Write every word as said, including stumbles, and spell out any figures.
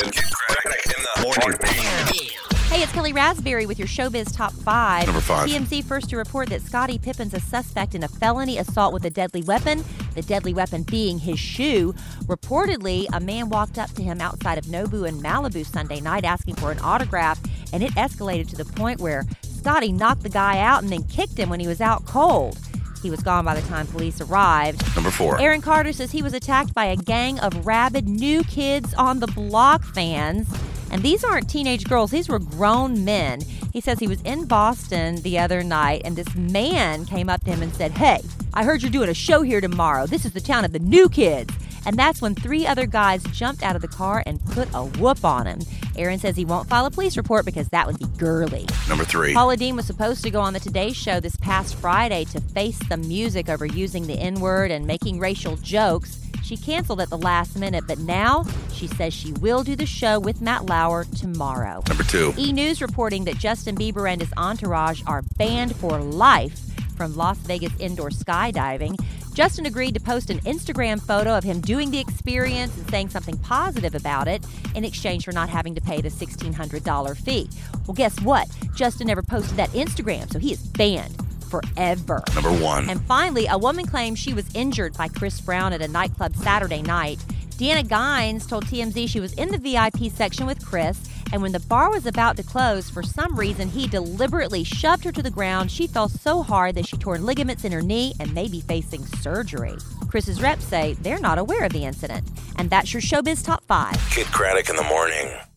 Kid Craddock in the morning. Hey, it's Kelly Raspberry with your Showbiz Top five. Number five. T M Z first to report that Scottie Pippen's a suspect in a felony assault with a deadly weapon, the deadly weapon being his shoe. Reportedly, a man walked up to him outside of Nobu in Malibu Sunday night asking for an autograph, and it escalated to the point where Scottie knocked the guy out and then kicked him when he was out cold. He was gone by the time police arrived. Number four. Aaron Carter says he was attacked by a gang of rabid New Kids on the Block fans. And these aren't teenage girls. These were grown men. He says he was in Boston the other night, and this man came up to him and said, "Hey, I heard you're doing a show here tomorrow. This is the town of the New Kids." And that's when three other guys jumped out of the car and put a whoop on him. Aaron says he won't file a police report because that would be girly. Number three. Paula Deen was supposed to go on the Today Show this past Friday to face some music over using the N-word and making racial jokes. She canceled at the last minute, but now she says she will do the show with Matt Lauer tomorrow. Number two. E! News reporting that Justin Bieber and his entourage are banned for life from Las Vegas indoor skydiving. Justin agreed to post an Instagram photo of him doing the experience and saying something positive about it in exchange for not having to pay the sixteen hundred dollars fee. Well, guess what? Justin never posted that Instagram, so he is banned forever. Number one. And finally, a woman claims she was injured by Chris Brown at a nightclub Saturday night. Deanna Gines told T M Z she was in the V I P section with Chris, and when the bar was about to close, for some reason, he deliberately shoved her to the ground. She fell so hard that she tore ligaments in her knee and may be facing surgery. Chris's reps say they're not aware of the incident. And that's your Showbiz Top five. Kid Craddock in the morning.